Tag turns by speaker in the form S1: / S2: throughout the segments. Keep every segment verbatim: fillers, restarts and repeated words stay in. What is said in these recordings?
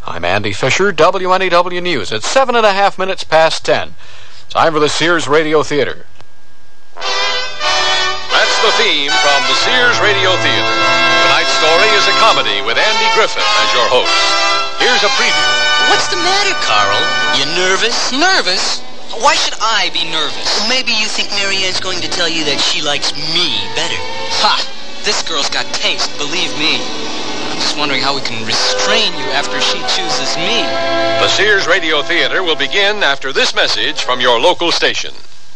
S1: I'm Andy Fisher, W N E W News. It's seven and a half minutes past ten. Time for the Sears Radio Theater.
S2: That's the theme from the Sears Radio Theater. Tonight's story is a comedy with Andy Griffith as your host. Here's a preview.
S3: What's the matter, Carl? You nervous?
S4: Nervous? Why should I be nervous?
S3: Well, maybe you think Marianne's going to tell you that she likes me better.
S4: Ha! This girl's got taste, believe me. I'm just wondering how we can restrain you after she chooses me.
S2: The Sears Radio Theater will begin after this message from your local station.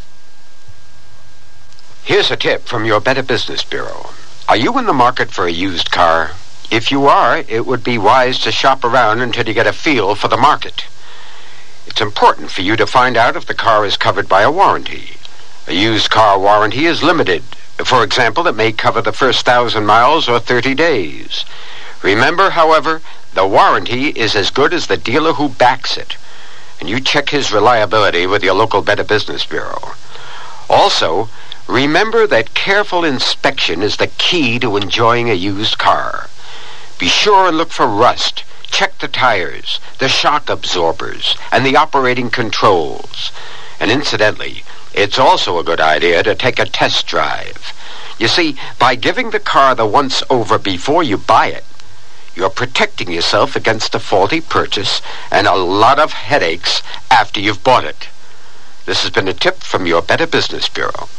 S5: Here's a tip from your Better Business Bureau. Are you in the market for a used car? If you are, it would be wise to shop around until you get a feel for the market. It's important for you to find out if the car is covered by a warranty. A used car warranty is limited. For example, it may cover the first thousand miles or thirty days. Remember, however, the warranty is as good as the dealer who backs it. And you check his reliability with your local Better Business Bureau. Also, remember that careful inspection is the key to enjoying a used car. Be sure and look for rust. Check the tires, the shock absorbers, and the operating controls. And incidentally, it's also a good idea to take a test drive. You see, by giving the car the once-over before you buy it, you're protecting yourself against a faulty purchase and a lot of headaches after you've bought it. This has been a tip from your Better Business Bureau.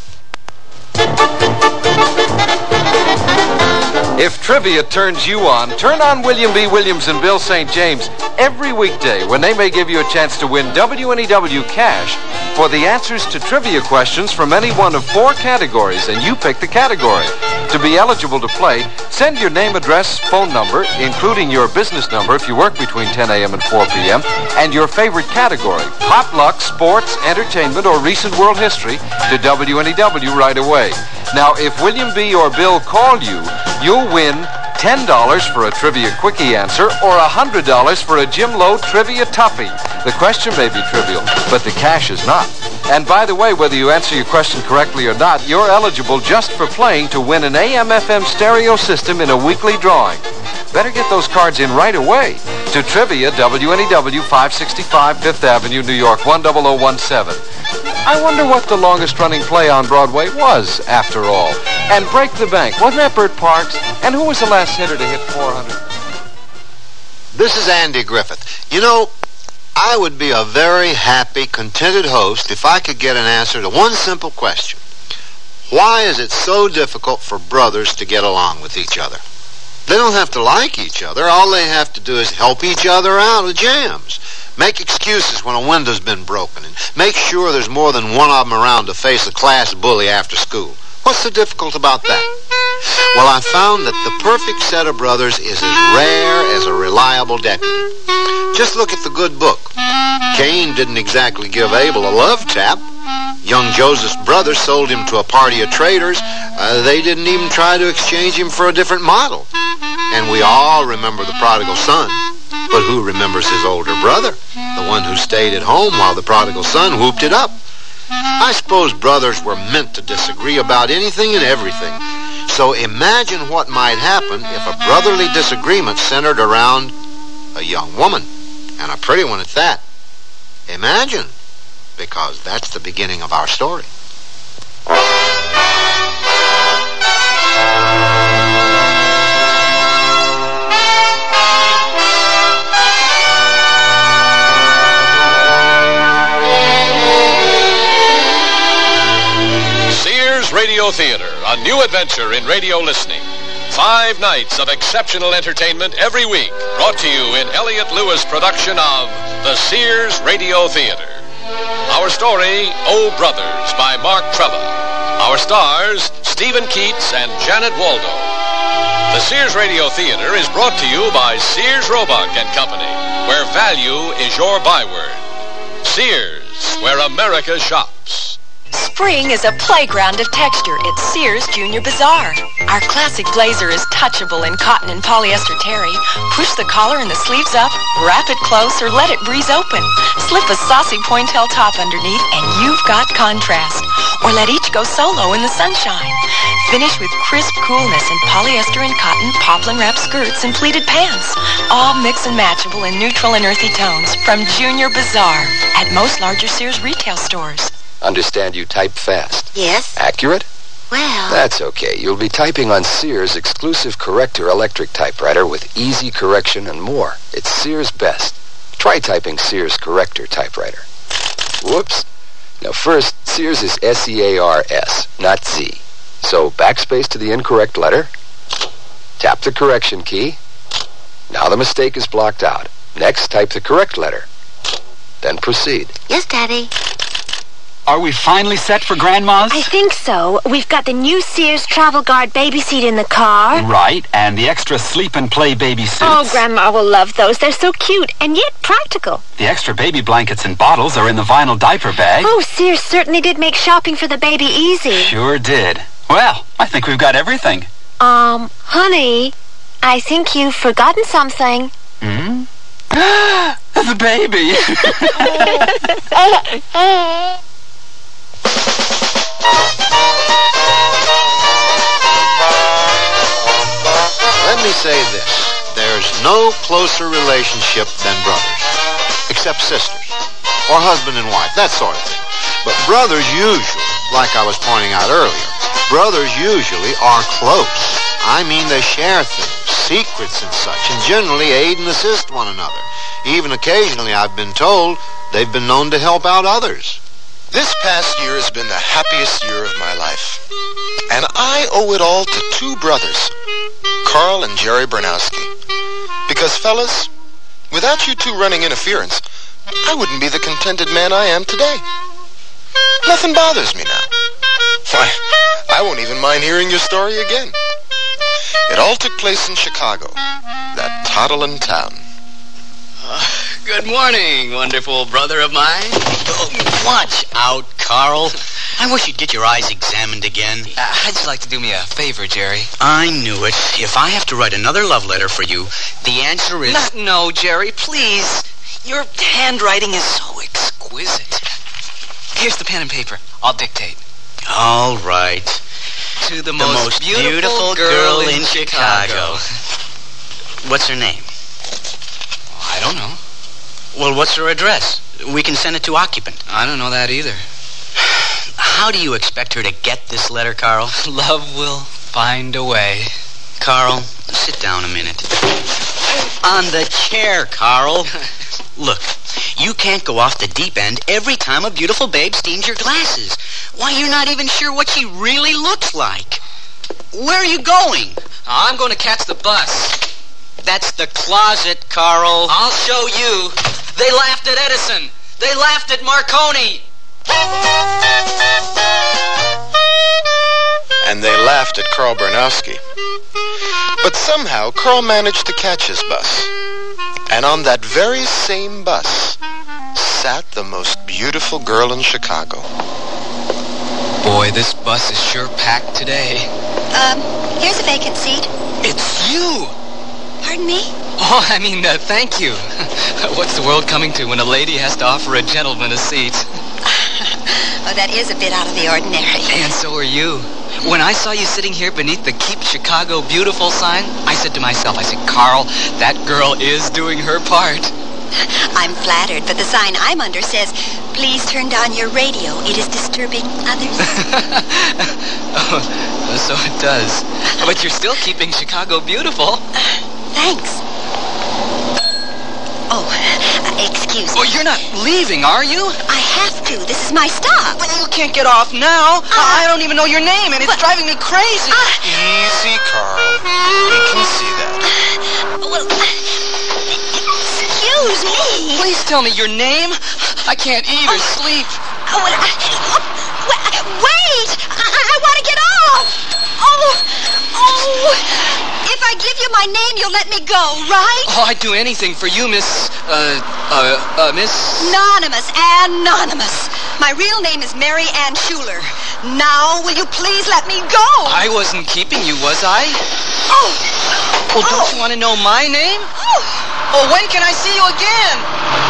S6: If trivia turns you on, turn on William B. Williams and Bill Saint James every weekday when they may give you a chance to win W N E W cash for the answers to trivia questions from any one of four categories, and you pick the category. To be eligible to play, send your name, address, phone number, including your business number if you work between ten a.m. and four p.m., and your favorite category, potluck, sports, entertainment, or recent world history, to W N E W right away. Now, if William B. or Bill call you, you'll win ten dollars for a Trivia Quickie answer or one hundred dollars for a Jim Lowe Trivia Toughie. The question may be trivial, but the cash is not. And by the way, whether you answer your question correctly or not, you're eligible just for playing to win an A M F M stereo system in a weekly drawing. Better get those cards in right away to Trivia, W N E W, five sixty-five Fifth Avenue, New York, one zero zero one seven. I wonder what the longest-running play on Broadway was, after all. And Break the Bank, wasn't that Bert Parks? And who was the last hitter to hit four hundred?
S7: This is Andy Griffith. You know, I would be a very happy, contented host if I could get an answer to one simple question. Why is it so difficult for brothers to get along with each other? They don't have to like each other. All they have to do is help each other out with jams. Make excuses when a window's been broken, and make sure there's more than one of them around to face a class bully after school. What's so difficult about that? Well, I found that the perfect set of brothers is as rare as a reliable deputy. Just look at the good book. Cain didn't exactly give Abel a love tap. Young Joseph's brothers sold him to a party of traders. Uh, they didn't even try to exchange him for a different model. And we all remember the prodigal son. But who remembers his older brother? The one who stayed at home while the prodigal son whooped it up. I suppose brothers were meant to disagree about anything and everything. So imagine what might happen if a brotherly disagreement centered around a young woman, and a pretty one at that. Imagine, because that's the beginning of our story.
S2: Sears Radio Theater, a new adventure in radio listening. Five nights of exceptional entertainment every week, brought to you in Elliott Lewis production of the Sears Radio Theater. Our story, Oh Brothers, by Mark Trella. Our stars, Stephen Keats and Janet Waldo. The Sears Radio Theater is brought to you by Sears Roebuck and Company, where value is your byword. Sears, where America shops.
S8: Spring is a playground of texture at Sears Junior Bazaar. Our classic blazer is touchable in cotton and polyester terry. Push the collar and the sleeves up, wrap it close, or let it breeze open. Slip a saucy pointelle top underneath, and you've got contrast. Or let each go solo in the sunshine. Finish with crisp coolness in polyester and cotton, poplin wrap skirts, and pleated pants. All mix and matchable in neutral and earthy tones from Junior Bazaar at most larger Sears retail stores.
S9: Understand you type fast.
S10: Yes.
S9: Accurate?
S10: Well...
S9: That's okay. You'll be typing on Sears' exclusive Corrector electric typewriter with easy correction and more. It's Sears' best. Try typing Sears Corrector typewriter. Whoops. Now first, Sears is S E A R S, not Z. So backspace to the incorrect letter. Tap the correction key. Now the mistake is blocked out. Next, type the correct letter. Then proceed.
S10: Yes, Daddy.
S11: Are we finally set for Grandma's?
S10: I think so. We've got the new Sears Travel Guard baby seat in the car.
S11: Right, and the extra sleep and play baby suits.
S10: Oh, Grandma will love those. They're so cute and yet practical.
S11: The extra baby blankets and bottles are in the vinyl diaper bag.
S10: Oh, Sears certainly did make shopping for the baby easy.
S11: Sure did. Well, I think we've got everything.
S10: Um, honey, I think you've forgotten something.
S11: Hmm? The baby!
S7: Let me say this. There's no closer relationship than brothers, except sisters, or husband and wife, that sort of thing. But brothers usually, like I was pointing out earlier, brothers usually are close. I mean, they share things, secrets and such, and generally aid and assist one another. Even occasionally, I've been told, they've been known to help out others.
S12: This past year has been the happiest year of my life. And I owe it all to two brothers, Carl and Jerry Bernowski. Because, fellas, without you two running interference, I wouldn't be the contented man I am today. Nothing bothers me now. Why, I won't even mind hearing your story again. It all took place in Chicago, that toddling town.
S4: Uh, good morning, wonderful brother of mine.
S3: Oh, watch out, Carl. I wish you'd get your eyes examined again.
S4: Uh, how'd you like to do me a favor, Jerry?
S3: I knew it. If I have to write another love letter for you, the answer is...
S4: Not, no, Jerry, please. Your handwriting is so exquisite. Here's the pen and paper. I'll dictate.
S3: All right.
S4: To the,
S3: the
S4: most,
S3: most
S4: beautiful,
S3: beautiful
S4: girl,
S3: girl
S4: in Chicago.
S3: Chicago. What's her name?
S4: I don't know.
S3: Well, what's her address? We can send it to occupant.
S4: I don't know that either.
S3: How do you expect her to get this letter, Carl?
S4: Love will find a way.
S3: Carl, sit down a minute. On the chair, Carl. Look, you can't go off the deep end every time a beautiful babe steams your glasses. Why, you're not even sure what she really looks like. Where are you going?
S4: I'm going to catch the bus.
S3: That's the closet, Carl.
S4: I'll show you. They laughed at Edison. They laughed at Marconi.
S12: And they laughed at Carl Bernowski. But somehow, Carl managed to catch his bus. And on that very same bus sat the most beautiful girl in Chicago.
S4: Boy, this bus is sure packed today.
S10: Um, here's a vacant seat.
S4: It's you!
S10: Pardon me?
S4: Oh, I mean, uh, thank you. What's the world coming to when a lady has to offer a gentleman a seat?
S10: Oh, that is a bit out of the ordinary.
S4: And so are you. When I saw you sitting here beneath the Keep Chicago Beautiful sign, I said to myself, I said, Carl, that girl is doing her part.
S10: I'm flattered, but the sign I'm under says, please turn down your radio. It is disturbing others.
S4: Oh, so it does. But you're still keeping Chicago beautiful.
S10: Thanks. Oh, uh, excuse me.
S4: Oh, you're not leaving, are you?
S10: I have to. This is my stop.
S4: Well, you can't get off now. Uh, I don't even know your name, and it's
S10: but,
S4: driving me crazy. Uh,
S12: Easy, Carl. We can see that.
S10: Uh, well, excuse me.
S4: Please tell me your name. I can't eat or sleep.
S10: Oh, well, uh, wait! I, I want to get off! Oh, oh! If I give you my name, you'll let me go, right?
S4: Oh, I'd do anything for you, Miss, uh, uh, uh, Miss...
S10: Anonymous, Anonymous. My real name is Mary Ann Schuler. Now, will you please let me go?
S4: I wasn't keeping you, was I?
S10: Oh!
S4: Well, don't
S10: oh.
S4: you want to know my name?
S10: Oh.
S4: Oh, when can I see you again?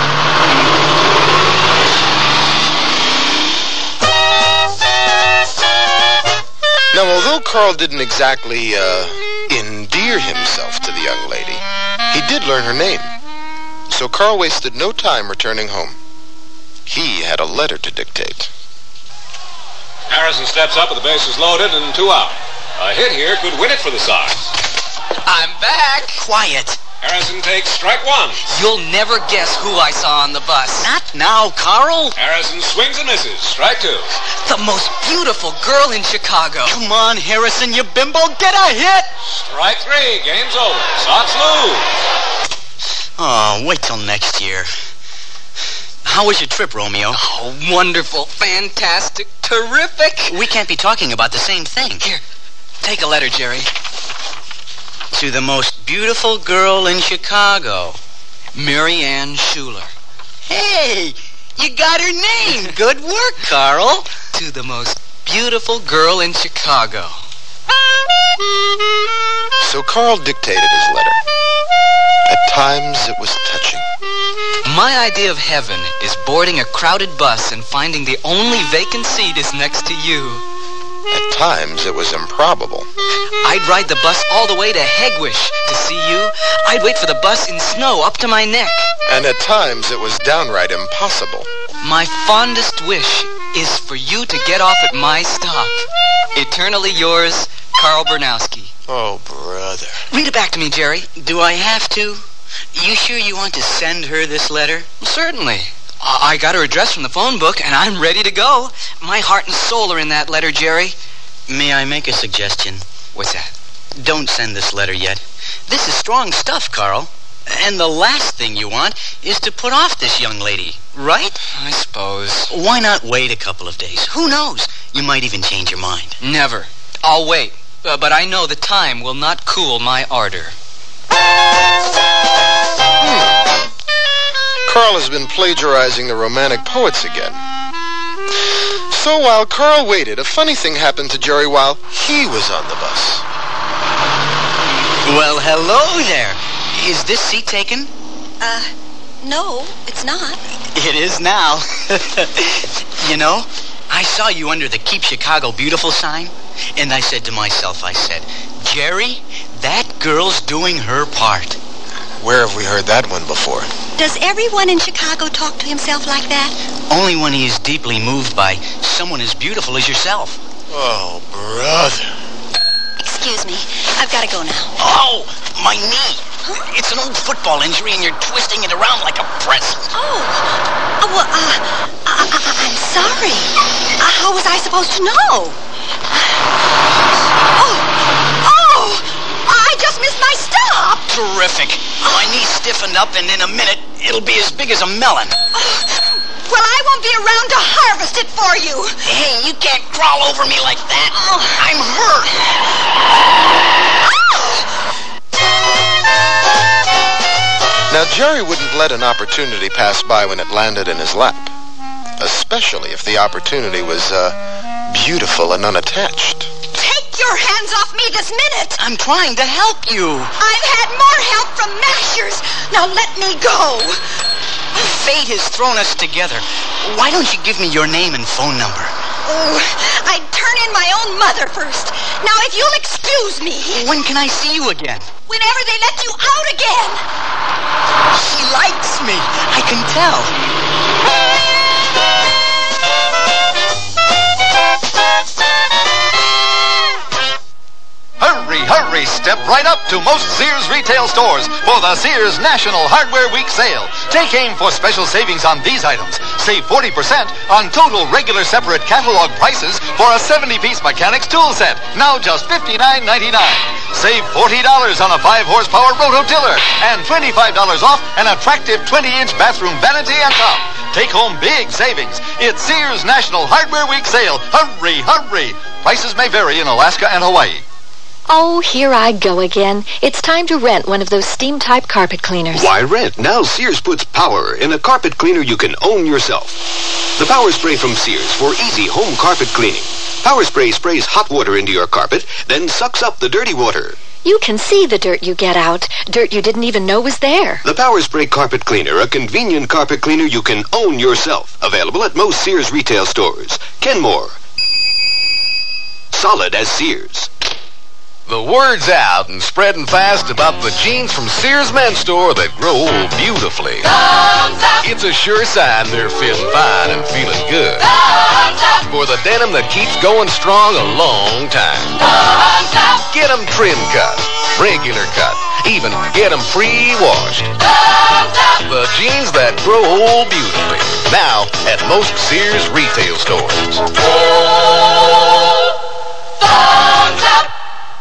S12: Now, although Carl didn't exactly, uh, endear himself to the young lady, he did learn her name. So Carl wasted no time returning home. He had a letter to dictate.
S2: Harrison steps up with the bases loaded and two out. A hit here could win it for the Sox.
S4: I'm back.
S3: Quiet.
S2: Harrison takes strike one.
S4: You'll never guess who I saw on the bus.
S3: Not now, Carl.
S2: Harrison swings and misses. Strike two.
S4: The most beautiful girl in Chicago.
S3: Come on, Harrison, you bimbo. Get a hit.
S2: Strike three. Game's over. Sox lose.
S3: Oh, wait till next year. How was your trip, Romeo?
S4: Oh, wonderful, fantastic, terrific.
S3: We can't be talking about the same thing.
S4: Here, take a letter, Jerry.
S3: To the most beautiful girl in Chicago.
S4: Mary Ann Schuler.
S3: Hey, you got her name. Good work, Carl.
S4: To the most beautiful girl in Chicago.
S12: So Carl dictated his letter. At times, it was touching.
S4: My idea of heaven is boarding a crowded bus and finding the only vacant seat is next to you.
S12: At times, it was improbable.
S4: I'd ride the bus all the way to Hegwish to see you. I'd wait for the bus in snow up to my neck.
S12: And at times, it was downright impossible.
S4: My fondest wish is for you to get off at my stop. Eternally yours, Carl Bernowski.
S12: Oh, brother.
S4: Read it back to me, Jerry.
S3: Do I have to? You sure you want to send her this letter?
S4: Well, certainly. I got her address from the phone book, and I'm ready to go. My heart and soul are in that letter, Jerry.
S3: May I make a suggestion?
S4: What's that?
S3: Don't send this letter yet. This is strong stuff, Carl. And the last thing you want is to put off this young lady, right?
S4: I suppose.
S3: Why not wait a couple of days? Who knows? You might even change your mind.
S4: Never. I'll wait. Uh, but I know the time will not cool my ardor.
S12: Hmm. Carl has been plagiarizing the Romantic poets again. So while Carl waited, a funny thing happened to Jerry while he was on the bus.
S3: Well, hello there. Is this seat taken?
S10: Uh, no, it's not.
S3: It is now. You know, I saw you under the Keep Chicago Beautiful sign, and I said to myself, I said, Jerry, that girl's doing her part.
S12: Where have we heard that one before?
S10: Does everyone in Chicago talk to himself like that?
S3: Only when he is deeply moved by someone as beautiful as yourself.
S12: Oh, brother.
S10: Excuse me. I've got to go now.
S3: Oh, my knee. Huh? It's an old football injury, and you're twisting it around like a pretzel.
S10: Oh. Uh, well, uh, I, I, I'm sorry. Uh, how was I supposed to know? Oh. Oh. I just missed my stop.
S3: Terrific. My knee stiffened up, and in a minute, it'll be as big as a melon.
S10: Oh. Well, I won't be around to harvest it for you.
S3: Hey, you can't crawl over me like that. Oh. I'm hurt.
S12: Now, Jerry wouldn't let an opportunity pass by when it landed in his lap, especially if the opportunity was, uh, beautiful and unattached.
S10: Take your hands off me this minute.
S3: I'm trying to help you.
S10: I've had more help from Mashers. Now let me go.
S3: Fate has thrown us together. Why don't you give me your name and phone number?
S10: Oh, I'd turn in my own mother first. Now, if you'll excuse me.
S3: When can I see you again?
S10: Whenever they let you out again.
S3: She likes me. I can tell.
S13: Hurry, hurry, step right up to most Sears retail stores for the Sears National Hardware Week sale. Take aim for special savings on these items. Save forty percent on total regular separate catalog prices for a seventy-piece mechanics tool set, now just fifty-nine ninety-nine. Save forty dollars on a five horsepower rototiller and twenty-five dollars off an attractive twenty-inch bathroom vanity and top. Take home big savings. It's Sears National Hardware Week sale. Hurry, hurry. Prices may vary in Alaska and Hawaii.
S14: Oh, here I go again. It's time to rent one of those steam-type carpet cleaners.
S15: Why rent? Now Sears puts power in a carpet cleaner you can own yourself. The Power Spray from Sears for easy home carpet cleaning. Power Spray sprays hot water into your carpet, then sucks up the dirty water.
S14: You can see the dirt you get out. Dirt you didn't even know was there.
S15: The Power Spray Carpet Cleaner, a convenient carpet cleaner you can own yourself. Available at most Sears retail stores. Kenmore. Solid as Sears.
S2: The word's out and spreading fast about the jeans from Sears Men's Store that grow old beautifully. It's a sure sign they're feeling fine and feeling good. For the denim that keeps going strong a long time. Get them trim cut, regular cut, even get them pre-washed. The jeans that grow old beautifully. Now at most Sears retail stores. Thumbs up!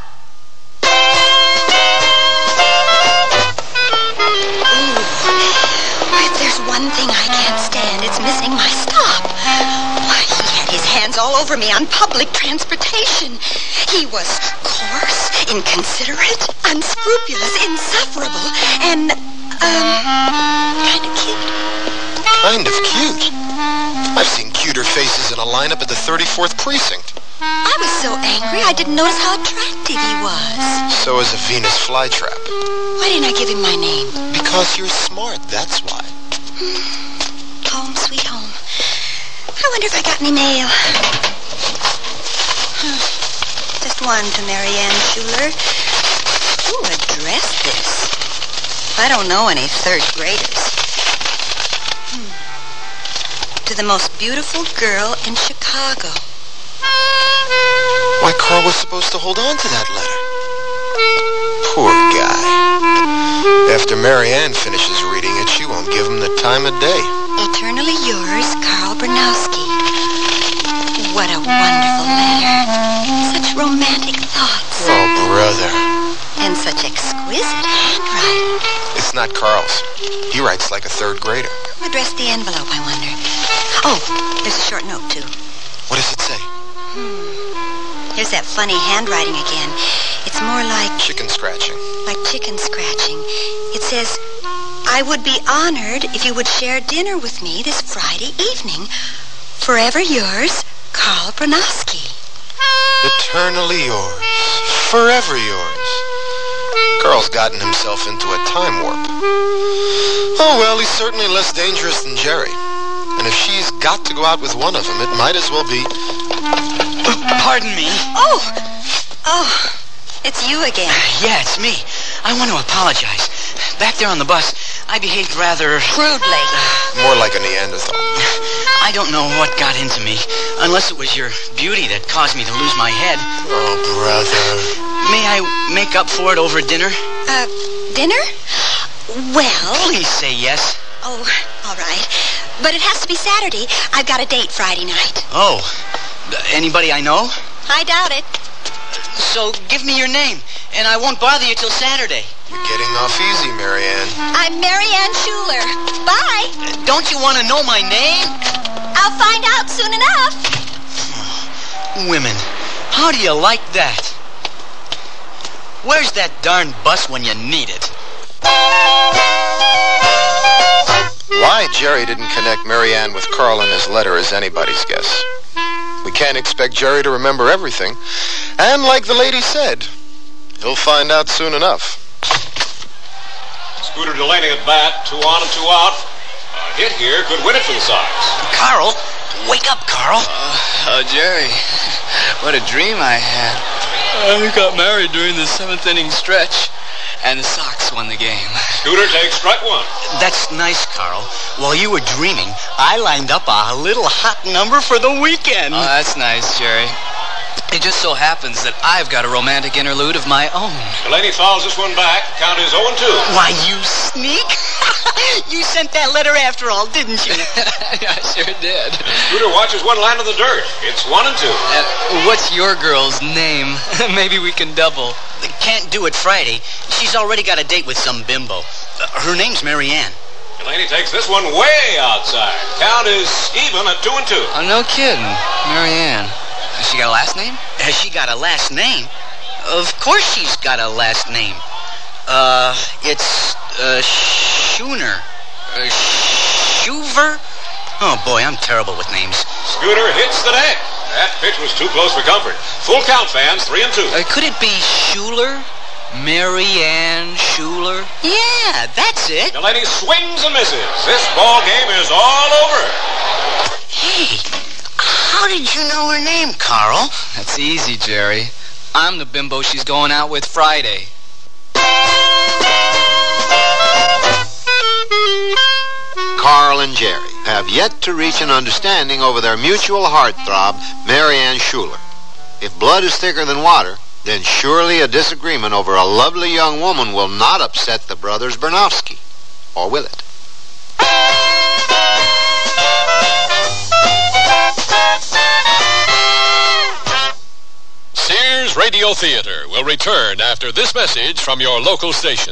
S10: One thing I can't stand, it's missing my stop. Why, he had his hands all over me on public transportation. He was coarse, inconsiderate, unscrupulous, insufferable, and, um, kind of cute.
S12: Kind of cute? I've seen cuter faces in a lineup at the thirty-fourth Precinct.
S10: I was so angry I didn't notice how attractive he was.
S12: So is a Venus flytrap.
S10: Why didn't I give him my name?
S12: Because you're smart, that's why.
S10: Home, sweet home. I wonder if I got any mail. Hmm. Just one to Marianne Schuler. Who addressed this? I don't know any third graders. Hmm. To the most beautiful girl in Chicago.
S12: Why, Carl was supposed to hold on to that letter. Poor guy. After Marianne finishes reading it, she won't give him the time of day.
S10: Eternally yours, Carl Bernowski. What a wonderful letter. Such romantic thoughts.
S12: Oh, brother.
S10: And such exquisite handwriting.
S12: It's not Carl's. He writes like a third grader.
S10: Who addressed the envelope, I wonder? Oh, there's a short note, too.
S12: What does it say?
S10: Hmm. Here's that funny handwriting again. It's more like...
S12: Chicken scratching.
S10: Like chicken scratching. It says, I would be honored if you would share dinner with me this Friday evening. Forever yours, Carl Bernowski.
S12: Eternally yours. Forever yours. Carl's gotten himself into a time warp. Oh, well, he's certainly less dangerous than Jerry. And if she's got to go out with one of them, it might as well be...
S3: Pardon me.
S10: Oh! Oh, it's you again.
S3: Yeah, it's me. I want to apologize. Back there on the bus, I behaved rather...
S10: Crudely.
S12: More like a Neanderthal.
S3: I don't know what got into me, unless it was your beauty that caused me to lose my head.
S12: Oh, brother.
S3: May I make up for it over dinner?
S10: Uh, dinner? Well...
S3: Please say yes.
S10: Oh, all right. But it has to be Saturday. I've got a date Friday night.
S3: Oh. Anybody I know?
S10: I doubt it.
S3: So give me your name, and I won't bother you till Saturday.
S12: You're getting off easy, Marianne.
S10: I'm Marianne Schuler. Bye.
S3: Don't you want to know my name?
S10: I'll find out soon enough.
S3: Women, how do you like that? Where's that darn bus when you need it?
S12: Why Jerry didn't connect Marianne with Carl in his letter is anybody's guess. We can't expect Jerry to remember everything. And like the lady said, he'll find out soon enough.
S16: Scooter Delaney at bat, two on and two out. A hit here could win it for the Sox.
S3: Carl, wake up, Carl.
S4: Uh, oh, Jerry, what a dream I had. I got married during the seventh inning stretch, and the Sox won the game.
S16: Scooter takes strike one.
S3: That's nice, Carl. While you were dreaming, I lined up a little hot number for the weekend.
S4: Oh, that's nice, Jerry. It just so happens that I've got a romantic interlude of my own.
S16: Delaney fouls this one back. Count is oh and two.
S3: Why, you sneak. You sent that letter after all, didn't you?
S4: I sure did.
S16: Scooter watches one land in the dirt. It's one and two.
S4: Uh, what's your girl's name? Maybe we can double.
S3: Can't do it Friday. She's already got a date with some bimbo. Uh, her name's Marianne.
S16: Delaney takes this one way outside. Count is even at two and two.
S4: Oh, no kidding. Marianne. Has she got a last name?
S3: Has she got a last name? Of course she's got a last name. Uh, it's, uh, Schooner. Uh, Schuver? Oh, boy, I'm terrible with names.
S16: Scooter hits the deck. That pitch was too close for comfort. Full count, fans, three and two.
S3: Uh, could it be Schuler? Mary Ann Schuler? Yeah, that's it.
S16: The lady swings and misses. This ball game is all over.
S3: Hey, how did you know her name, Carl?
S4: That's easy, Jerry. I'm the bimbo she's going out with Friday.
S7: Carl and Jerry have yet to reach an understanding over their mutual heartthrob, Mary Ann Schuler. If blood is thicker than water, then surely a disagreement over a lovely young woman will not upset the brothers Bernowski. Or will it?
S2: Sears Radio Theater will return after this message from your local station.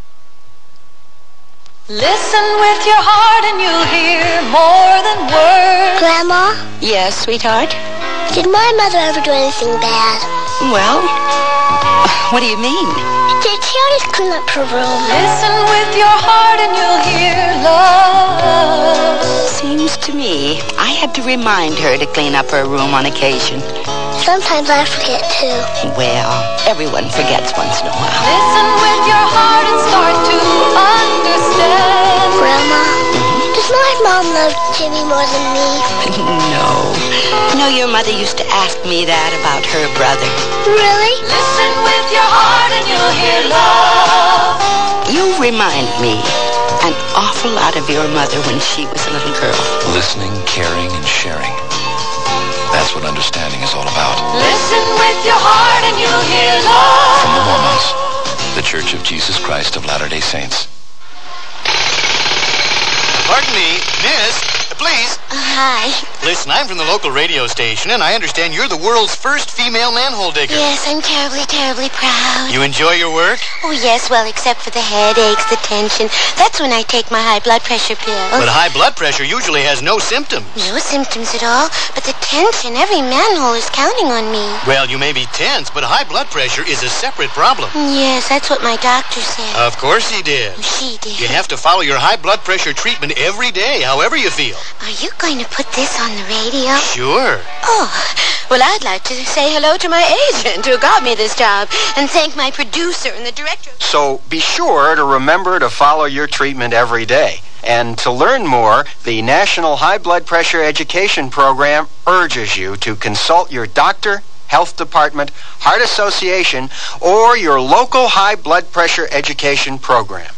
S17: Listen with your heart and you'll hear more than words.
S10: Grandma?
S8: Yes, sweetheart?
S10: Did my mother ever do anything bad?
S8: Well, what do you mean?
S10: Did she always clean up her room?
S17: Listen with your heart and you'll hear love.
S8: Seems to me I had to remind her to clean up her room on occasion.
S10: Sometimes I forget, too.
S8: Well, everyone forgets once in a while.
S17: Listen with your heart and start to understand.
S10: Grandma, mm-hmm. Does my mom love Jimmy more than me?
S8: No. No, your mother used to ask me that about her brother.
S10: Really?
S17: Listen with your heart and you'll hear love.
S8: You remind me an awful lot of your mother when she was a little girl.
S9: Listening, caring, and sharing. That's what understanding is all about.
S17: Listen with your heart and you'll hear love.
S9: From the Mormons, the Church of Jesus Christ of Latter-day Saints.
S13: Pardon me, miss, please.
S10: Uh, hi.
S13: Listen, I'm from the local radio station, and I understand you're the world's first female manhole digger.
S10: Yes, I'm terribly, terribly proud.
S13: You enjoy your work?
S10: Oh, yes, well, except for the headaches, the tension. That's when I take my high blood pressure pill.
S13: But high blood pressure usually has no symptoms.
S10: No symptoms at all, but the tension, every manhole is counting on me.
S13: Well, you may be tense, but high blood pressure is a separate problem.
S10: Yes, that's what my doctor said.
S13: Of course he did.
S10: She did.
S13: You have to follow your high blood pressure treatment every day, however you feel.
S10: Are you going to put this on the radio?
S13: Sure.
S10: Oh, well, I'd like to say hello to my agent who got me this job and thank my producer and the director.
S5: So be sure to remember to follow your treatment every day. And to learn more, the National High Blood Pressure Education Program urges you to consult your doctor, health department, heart association, or your local high blood pressure education program.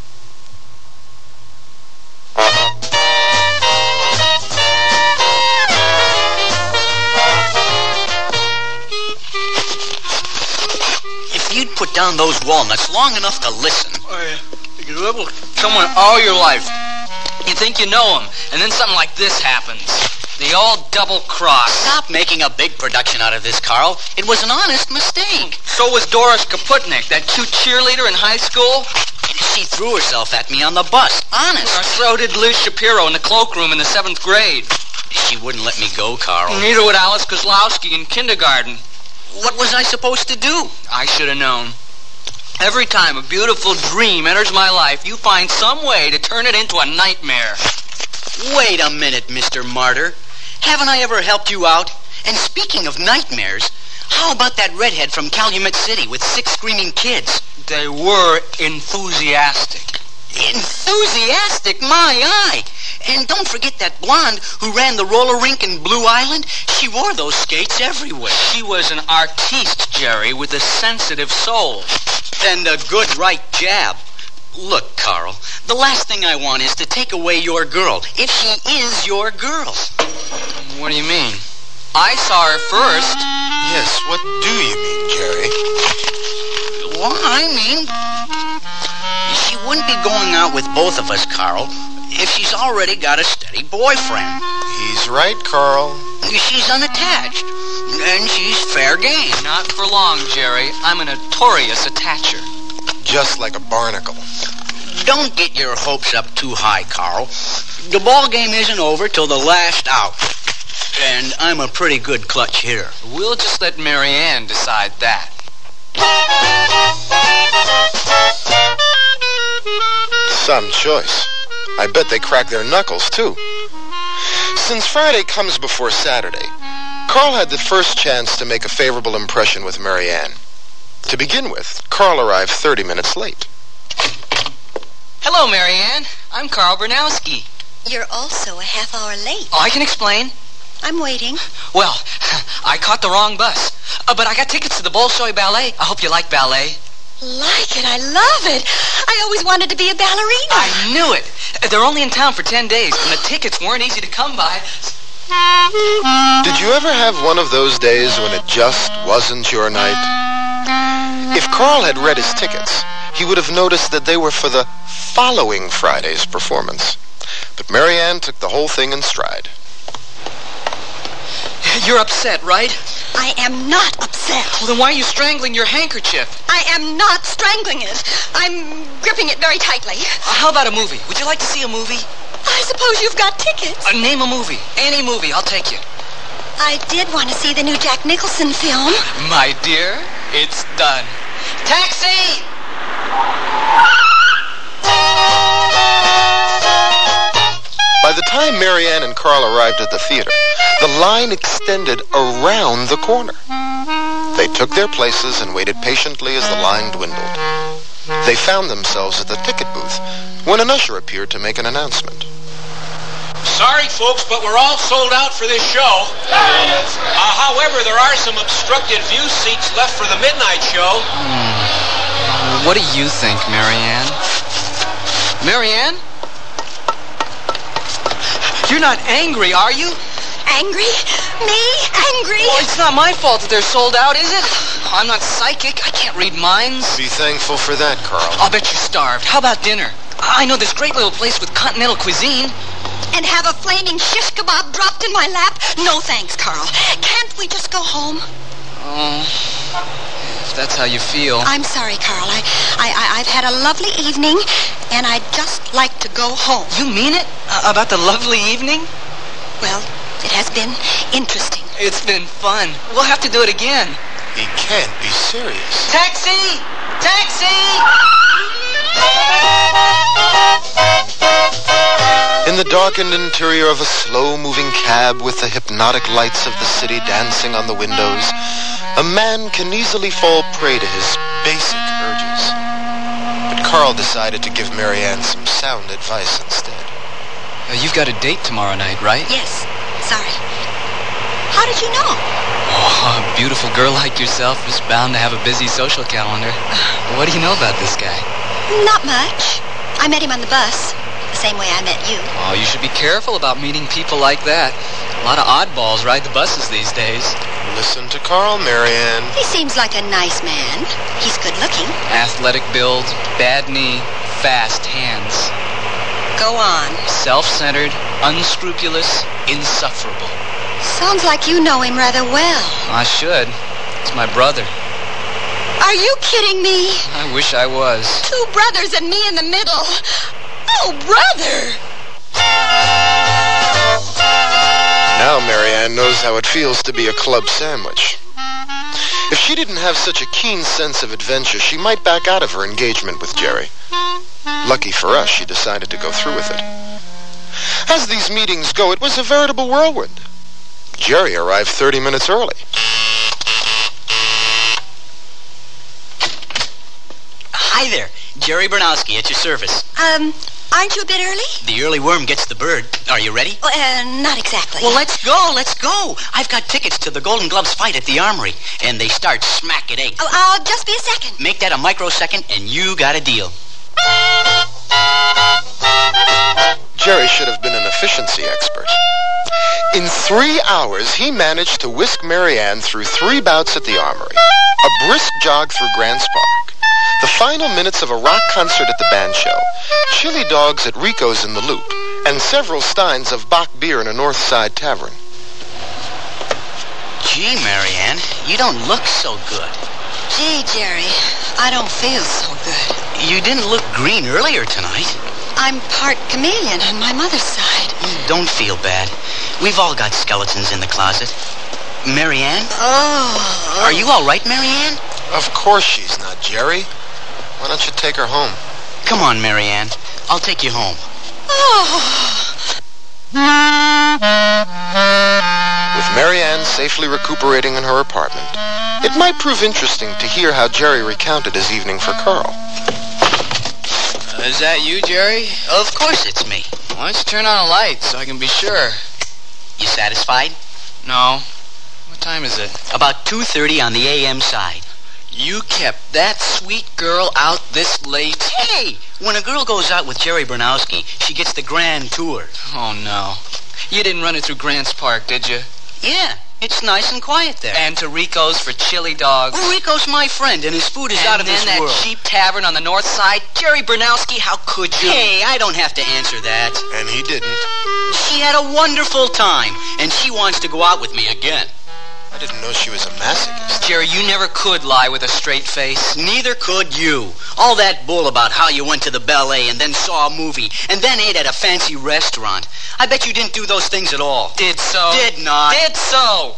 S3: If you'd put down those walnuts long enough to listen.
S4: You live with someone all your life. You think you know them, and then something like this happens. They all double-cross.
S3: Stop making a big production out of this, Carl. It was an honest mistake.
S4: So was Doris Kaputnik, that cute cheerleader in high school.
S3: She threw herself at me on the bus. Honest.
S4: So did Liz Shapiro in the cloakroom in the seventh grade.
S3: She wouldn't let me go, Carl.
S4: Neither would Alice Kozlowski in kindergarten.
S3: What was I supposed to do?
S4: I should have known. Every time a beautiful dream enters my life, you find some way to turn it into a nightmare.
S3: Wait a minute, Mister Martyr. Haven't I ever helped you out? And speaking of nightmares, how about that redhead from Calumet City with six screaming kids?
S4: They were enthusiastic.
S3: Enthusiastic? My eye! And don't forget that blonde who ran the roller rink in Blue Island. She wore those skates everywhere.
S4: She was an artiste, Jerry, with a sensitive soul.
S3: And a good right jab. Look, Carl, the last thing I want is to take away your girl, if she is your girl.
S4: What do you mean? I saw her first.
S12: Yes, what do you mean, Jerry?
S3: Well, I mean, she wouldn't be going out with both of us, Carl, if she's already got a steady boyfriend.
S12: He's right, Carl.
S3: She's unattached, and she's fair game.
S4: Not for long, Jerry. I'm a notorious attacher.
S12: Just like a barnacle.
S3: Don't get your hopes up too high, Carl. The ball game isn't over till the last out. And I'm a pretty good clutch hitter.
S4: We'll just let Mary Ann decide that.
S12: Some choice. I bet they crack their knuckles, too. Since Friday comes before Saturday, Carl had the first chance to make a favorable impression with Marianne. To begin with, Carl arrived thirty minutes late.
S4: Hello, Marianne. I'm Carl Bernowski.
S10: You're also a half hour late.
S4: Oh, I can explain.
S10: I'm waiting.
S4: Well, I caught the wrong bus, uh, but I got tickets to the Bolshoi Ballet. I hope you like ballet.
S10: Like it. I love it. I always wanted to be a ballerina.
S4: I knew it. They're only in town for ten days, and the tickets weren't easy to come by.
S12: Did you ever have one of those days when it just wasn't your night? If Carl had read his tickets, he would have noticed that they were for the following Friday's performance. But Marianne took the whole thing in stride.
S4: You're upset, right?
S10: I am not upset.
S4: Well, then why are you strangling your handkerchief?
S10: I am not strangling it. I'm gripping it very tightly.
S4: Uh, how about a movie? Would you like to see a movie?
S10: I suppose you've got tickets.
S4: Uh, name a movie. Any movie. I'll take you.
S10: I did want to see the new Jack Nicholson film.
S4: My dear, it's done. Taxi!
S12: By the time Marianne and Carl arrived at the theater, the line extended around the corner. They took their places and waited patiently as the line dwindled. They found themselves at the ticket booth when an usher appeared to make an announcement.
S16: Sorry, folks, but we're all sold out for this show. Uh, however, there are some obstructed view seats left for the midnight show.
S4: Hmm. What do you think, Marianne? Marianne? You're not angry, are you?
S10: Angry? Me? Angry?
S4: Well, it's not my fault that they're sold out, is it? I'm not psychic. I can't read minds.
S12: Be thankful for that, Carl.
S4: I'll bet you're starved. How about dinner? I know this great little place with continental cuisine.
S10: And have a flaming shish kebab dropped in my lap? No thanks, Carl. Can't we just go home?
S4: Oh, if that's how you feel.
S10: I'm sorry, Carl. I, I, I, I've had a lovely evening, and I'd just like to go home.
S4: You mean it? Uh, about the lovely evening?
S10: Well, it has been interesting.
S4: It's been fun. We'll have to do it again.
S12: He can't be serious.
S4: Taxi! Taxi!
S12: In the darkened interior of a slow-moving cab with the hypnotic lights of the city dancing on the windows, a man can easily fall prey to his basic urges. But Carl decided to give Marianne some sound advice instead.
S4: Uh, you've got a date tomorrow night, right?
S10: Yes. Sorry. How did you know?
S4: Oh, a beautiful girl like yourself is bound to have a busy social calendar. What do you know about this guy?
S10: Not much. I met him on the bus, the same way I met you.
S4: Oh, you should be careful about meeting people like that. A lot of oddballs ride the buses these days.
S12: Listen to Carl, Marianne.
S10: He seems like a nice man. He's good looking.
S4: Athletic build, bad knee, fast hands.
S10: Go on.
S4: Self-centered, unscrupulous, insufferable.
S10: Sounds like you know him rather well.
S4: I should. It's my brother.
S10: Are you kidding me?
S4: I wish I was.
S10: Two brothers and me in the middle. Oh, brother!
S12: Now Marianne knows how it feels to be a club sandwich. If she didn't have such a keen sense of adventure, she might back out of her engagement with Jerry. Lucky for us, she decided to go through with it. As these meetings go, it was a veritable whirlwind. Jerry arrived thirty minutes early.
S3: Hi there. Jerry Bernowski at your service.
S10: Um, aren't you a bit early?
S3: The early worm gets the bird. Are you ready?
S10: Well, uh, not exactly.
S3: Well, let's go, let's go. I've got tickets to the Golden Gloves fight at the Armory, and they start smack at eight.
S10: Oh, I'll just be a second.
S3: Make that a microsecond, and you got a deal.
S12: Jerry should have been an efficiency expert. In three hours, he managed to whisk Marianne through three bouts at the Armory, a brisk jog through Grants Park, the final minutes of a rock concert at the band show, chili dogs at Rico's in the Loop, and several steins of Bach beer in a North Side tavern.
S3: Gee, Marianne, you don't look so good.
S10: Gee, Jerry, I don't feel so good.
S3: You didn't look green earlier tonight.
S10: I'm part chameleon on my mother's side.
S3: Don't feel bad. We've all got skeletons in the closet. Marianne?
S10: Oh.
S3: Are you all right, Marianne?
S12: Of course she's not, Jerry. Why don't you take her home?
S3: Come on, Marianne. I'll take you home.
S12: With Marianne safely recuperating in her apartment, it might prove interesting to hear how Jerry recounted his evening for Carl.
S4: Uh, is that you, Jerry?
S3: Of course it's me.
S4: Why don't you turn on a light so I can be sure?
S3: You satisfied?
S4: No. What time is it?
S3: About two thirty on the A M side.
S4: You kept that sweet girl out this late?
S3: Hey! When a girl goes out with Jerry Bernowski, she gets the grand tour.
S4: Oh, no. You didn't run it through Grants Park, did you?
S3: Yeah, it's nice and quiet there.
S4: And to Rico's for chili dogs.
S3: Well, Rico's my friend, and his food is
S4: and
S3: out of this
S4: that
S3: world.
S4: cheap tavern on the north side? Jerry Bernowski, how could you?
S3: Hey, I don't have to answer that.
S12: And he didn't.
S3: She had a wonderful time, and she wants to go out with me again.
S12: I didn't know she was a masochist.
S4: Jerry, you never could lie with a straight face.
S3: Neither could you. All that bull about how you went to the ballet and then saw a movie and then ate at a fancy restaurant. I bet you didn't do those things at all.
S4: Did so.
S3: Did not.
S4: Did so.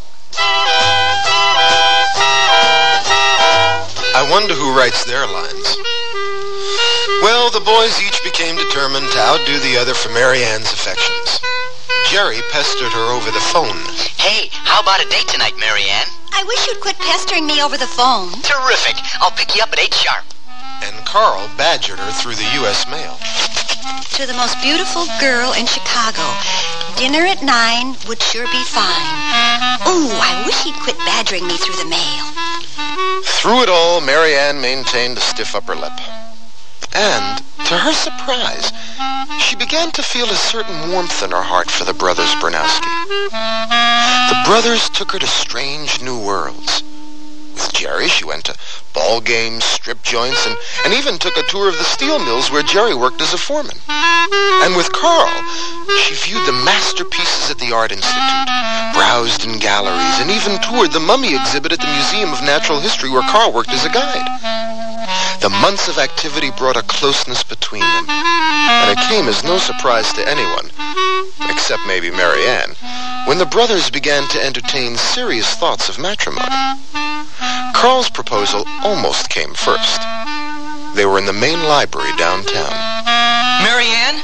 S12: I wonder who writes their lines. Well, the boys each became determined to outdo the other for Marianne's affections. Jerry pestered her over the phone.
S3: Hey, how about a date tonight, Marianne?
S10: I wish you'd quit pestering me over the phone.
S3: Terrific. I'll pick you up at eight sharp.
S12: And Carl badgered her through the U S mail.
S10: To the most beautiful girl in Chicago. Dinner at nine would sure be fine. Ooh, I wish he'd quit badgering me through the mail.
S12: Through it all, Marianne maintained a stiff upper lip. And, to her surprise, she began to feel a certain warmth in her heart for the brothers Bernowski. The brothers took her to strange new worlds. With Jerry, she went to ball games, strip joints, and, and even took a tour of the steel mills where Jerry worked as a foreman. And with Carl, she viewed the masterpieces at the Art Institute, browsed in galleries, and even toured the mummy exhibit at the Museum of Natural History where Carl worked as a guide. The months of activity brought a closeness between them, and it came as no surprise to anyone, except maybe Marianne, when the brothers began to entertain serious thoughts of matrimony. Carl's proposal almost came first. They were in the main library downtown.
S4: Marianne?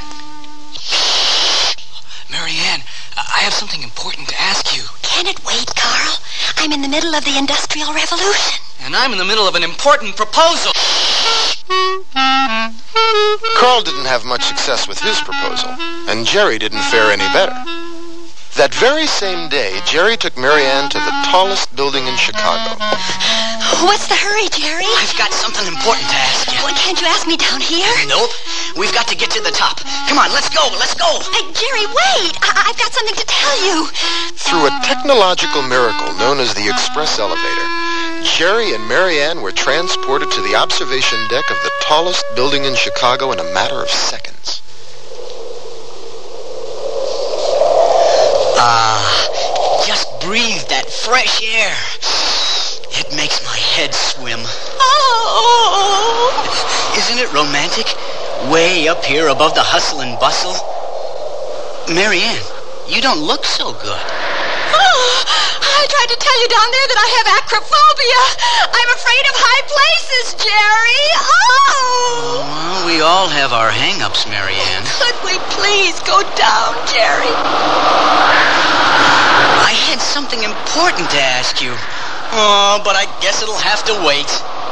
S4: Marianne, I have something important to ask you.
S10: Can it wait, Carl? I'm in the middle of the Industrial Revolution.
S4: And I'm in the middle of an important proposal.
S12: Carl didn't have much success with his proposal, and Jerry didn't fare any better. That very same day, Jerry took Marianne to the tallest building in Chicago.
S10: What's the hurry, Jerry?
S3: I've got something important to ask you.
S10: Well, can't you ask me down here?
S3: Nope. We've got to get to the top. Come on, let's go, let's go.
S10: Hey, Jerry, wait. I- I've got something to tell you.
S12: Through a technological miracle known as the Express Elevator, Jerry and Marianne were transported to the observation deck of the tallest building in Chicago in a matter of seconds.
S3: Ah, just breathe that fresh air. It makes my head swim.
S10: Oh!
S3: Isn't it romantic? Way up here above the hustle and bustle. Marianne, you don't look so good.
S10: Oh, I tried to tell you down there that I have acrophobia. I'm afraid of high places, Jerry. Oh!
S3: Well, we all have our hang-ups, Marianne.
S10: Could we please go down, Jerry?
S3: I had something important to ask you. Oh, but I guess it'll have to wait.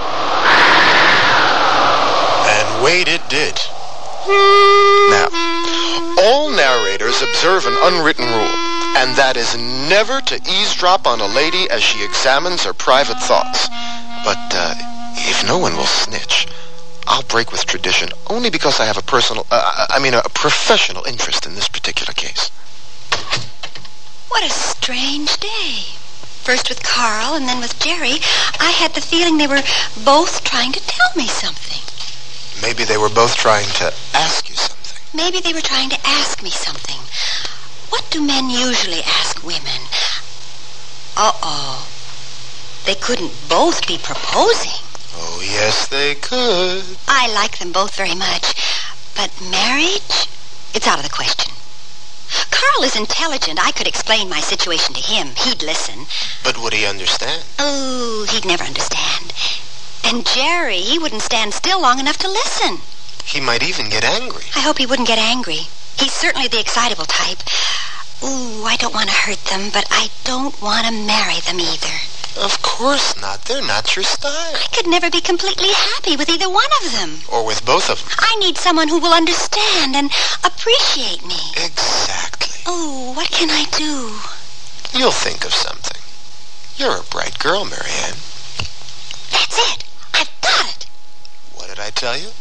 S12: And wait it did. Now, all narrators observe an unwritten rule, and that is never to eavesdrop on a lady as she examines her private thoughts. But uh, if no one will snitch, I'll break with tradition only because I have a personal, uh, I mean a professional interest in this particular case.
S10: What a strange day. First with Carl and then with Jerry, I had the feeling they were both trying to tell me something.
S12: Maybe they were both trying to ask you something.
S10: Maybe they were trying to ask me something. What do men usually ask women? Uh-oh. They couldn't both be proposing.
S12: Oh, yes, they could.
S10: I like them both very much. But marriage? It's out of the question. Carl is intelligent. I could explain my situation to him. He'd listen.
S12: But would he understand?
S10: Oh, he'd never understand. And Jerry, he wouldn't stand still long enough to listen.
S12: He might even get angry.
S10: I hope he wouldn't get angry. He's certainly the excitable type. Ooh, I don't want to hurt them, but I don't want to marry them either.
S12: Of course not. They're not your style.
S10: I could never be completely happy with either one of them.
S12: Or with both of them.
S10: I need someone who will understand and appreciate me.
S12: Exactly.
S10: Oh, what can I do?
S12: You'll think of something. You're a bright girl, Marianne.
S10: That's it. I've got it.
S12: What did I tell you?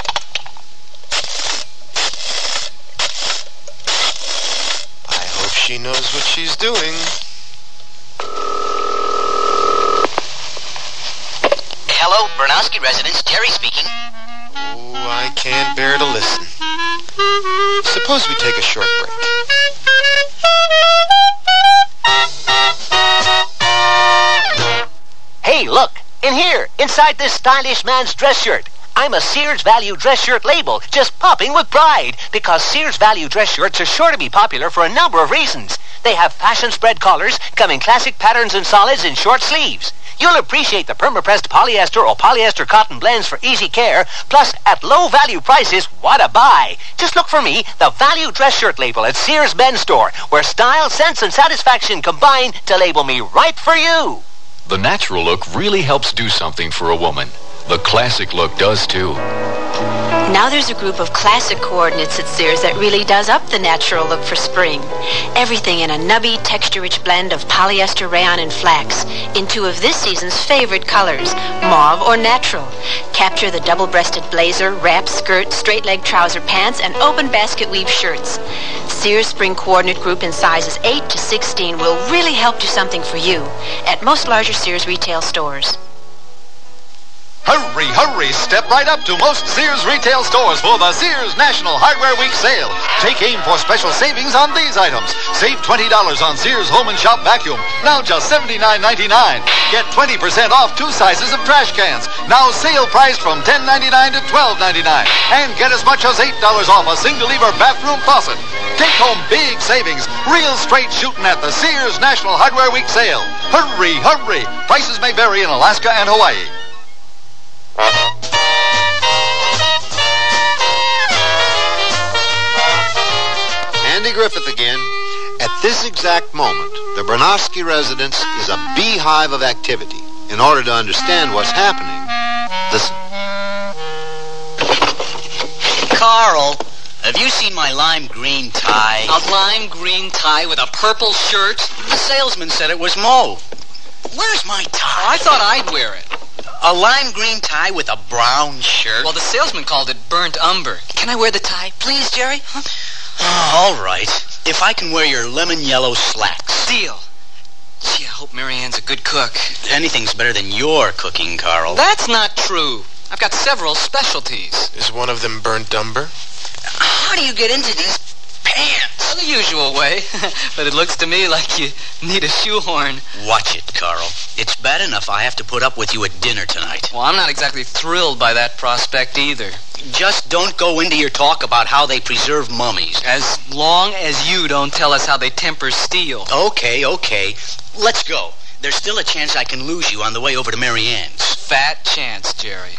S12: I hope she knows what she's doing.
S3: Hello, Bernowski residence. Jerry speaking.
S12: Oh, I can't bear to listen. Suppose we take a short break.
S18: Hey, look! In here, inside this stylish man's dress shirt. I'm a Sears Value dress shirt label, just popping with pride, because Sears Value dress shirts are sure to be popular for a number of reasons. They have fashion spread collars, come in classic patterns and solids in short sleeves. You'll appreciate the perma-pressed polyester or polyester cotton blends for easy care, plus at low value prices, what a buy! Just look for me, the Value dress shirt label at Sears Men's Store, where style, sense, and satisfaction combine to label me right for you.
S1: The natural look really helps do something for a woman. The classic look does too.
S19: Now there's a group of classic coordinates at Sears that really does up the natural look for spring. Everything in a nubby, texture-rich blend of polyester, rayon, and flax in two of this season's favorite colors, mauve or natural. Capture the double-breasted blazer, wrap skirt, straight-leg trouser pants, and open basket weave shirts. Sears Spring Coordinate Group in sizes eight to sixteen will really help do something for you at most larger Sears retail stores.
S13: Hurry, hurry, step right up to most Sears retail stores for the Sears National Hardware Week sale. Take aim for special savings on these items. Save twenty dollars on Sears Home and Shop Vacuum, now just seventy-nine ninety-nine. Get twenty percent off two sizes of trash cans, now sale priced from ten ninety-nine to twelve ninety-nine. And get as much as eight dollars off a single-lever bathroom faucet. Take home big savings, real straight shooting at the Sears National Hardware Week sale. Hurry, hurry. Prices may vary in Alaska and Hawaii.
S7: Andy Griffith again. At this exact moment, the Bernowski residence is a beehive of activity. In order to understand what's happening, listen.
S3: Carl, have you seen my lime green tie?
S4: A lime green tie with a purple shirt?
S3: The salesman said it was mauve. Where's my tie?
S4: Oh, I thought I'd wear it.
S3: A lime green tie with a brown shirt?
S4: Well, the salesman called it burnt umber. Can I wear the tie, please, Jerry? Huh?
S3: Oh, all right. If I can wear your lemon yellow slacks.
S4: Deal. Gee, I hope Marianne's a good cook.
S3: Anything's better than your cooking, Carl.
S4: That's not true. I've got several specialties.
S12: Is one of them burnt umber?
S3: How do you get into these pants?
S4: Well, the usual way. But it looks to me like you need a shoehorn.
S3: Watch it, Carl. It's bad enough I have to put up with you at dinner tonight.
S4: Well, I'm not exactly thrilled by that prospect either.
S3: Just don't go into your talk about how they preserve mummies.
S4: As long as you don't tell us how they temper steel.
S3: Okay, okay. Let's go. There's still a chance I can lose you on the way over to Marianne's.
S4: Fat chance, Jerry.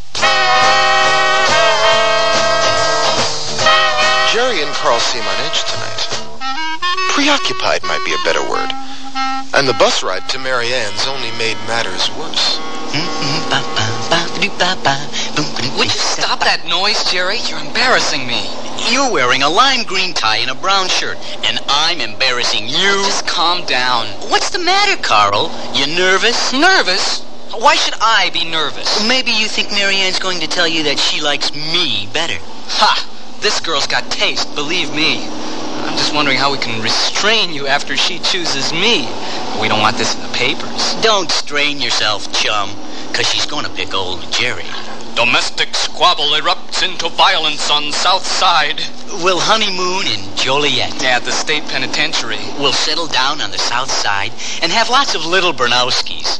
S12: Jerry and Carl seem on edge tonight. Preoccupied might be a better word. And the bus ride to Marianne's only made matters worse.
S4: Would you stop that noise, Jerry? You're embarrassing me.
S3: You're wearing a lime green tie and a brown shirt, and I'm embarrassing you.
S4: Just calm down.
S3: What's the matter, Carl? You nervous?
S4: Nervous? Why should I be nervous?
S3: Maybe you think Marianne's going to tell you that she likes me better.
S4: Ha! This girl's got taste, believe me. I'm just wondering how we can restrain you after she chooses me. We don't want this in the papers.
S3: Don't strain yourself, chum, because she's going to pick old Jerry.
S16: Domestic squabble erupts into violence on South Side.
S3: We'll honeymoon in Joliet.
S4: Yeah, at the state penitentiary.
S3: We'll settle down on the South Side and have lots of little Bernowskis.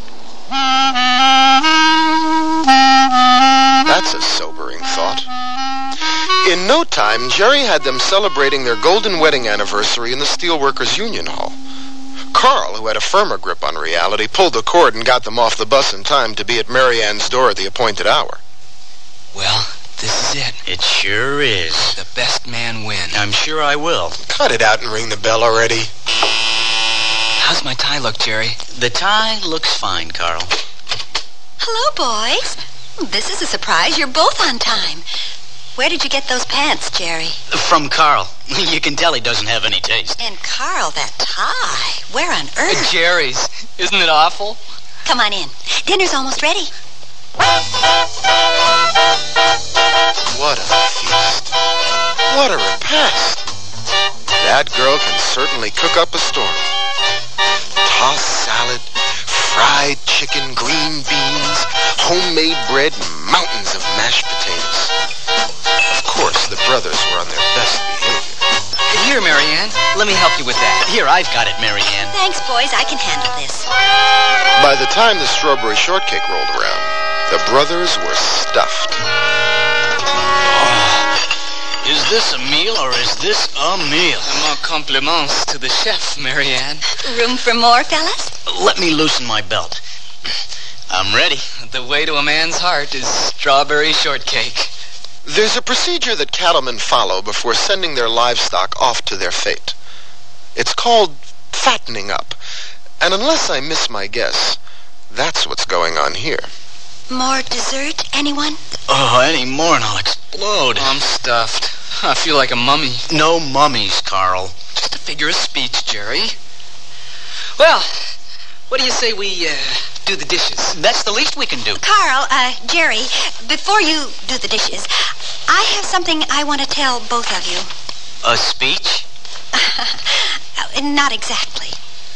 S12: That's a sobering thought. In no time, Jerry had them celebrating their golden wedding anniversary in the Steelworkers Union Hall. Carl, who had a firmer grip on reality, pulled the cord and got them off the bus in time to be at Mary Ann's door at the appointed hour.
S4: Well, this is it.
S3: It sure is.
S4: The best man win.
S3: I'm sure I will.
S12: Cut it out and ring the bell already.
S4: How's my tie look, Jerry?
S3: The tie looks fine, Carl.
S10: Hello, boys. This is a surprise. You're both on time. Where did you get those pants, Jerry?
S3: From Carl. You can tell he doesn't have any taste.
S10: And Carl, that tie. Where on earth?
S4: Jerry's. Isn't it awful?
S10: Come on in. Dinner's almost ready.
S12: What a feast. What a repast. That girl can certainly cook up a storm. Tossed salad, fried chicken, green beans, homemade bread, and mountains of mashed potatoes. Of course, the brothers were on their best behavior.
S4: Here, Marianne. Let me help you with that.
S3: Here, I've got it, Marianne.
S10: Thanks, boys. I can handle this.
S12: By the time the strawberry shortcake rolled around, the brothers were stuffed.
S3: Oh, is this a meal or is this a meal?
S4: More compliments to the chef, Marianne.
S10: Room for more, fellas?
S3: Let me loosen my belt. I'm ready.
S4: The way to a man's heart is strawberry shortcake.
S12: There's a procedure that cattlemen follow before sending their livestock off to their fate. It's called fattening up. And unless I miss my guess, that's what's going on here.
S10: More dessert, anyone?
S3: Oh, any more and I'll explode.
S4: I'm stuffed. I feel like a mummy.
S3: No mummies, Carl.
S4: Just a figure of speech, Jerry. Well, what do you say we, uh, do the dishes?
S3: That's the least we can do.
S10: Carl, uh, Jerry, before you do the dishes, I have something I want to tell both of you.
S3: A speech?
S10: Not exactly.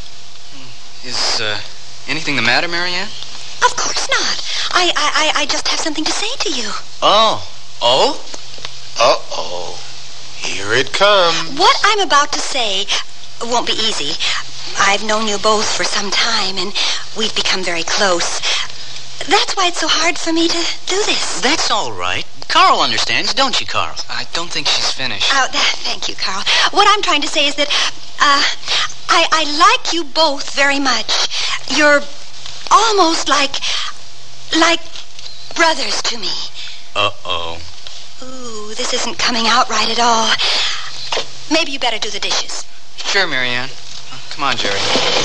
S4: Is, uh, anything the matter, Marianne?
S10: Of course not. I, I, I just have something to say to you.
S3: Oh. Oh?
S12: Uh-oh. Here it comes.
S10: What I'm about to say won't be easy. I've known you both for some time, and we've become very close. That's why it's so hard for me to do this.
S3: That's all right. Carl understands, don't you, Carl?
S4: I don't think she's finished.
S10: Oh, that, thank you, Carl. What I'm trying to say is that, uh, I, I like you both very much. You're almost like, like brothers to me.
S3: Uh-oh.
S10: Ooh, this isn't coming out right at all. Maybe you better do the dishes.
S4: Sure, Marianne. Come on, Jerry.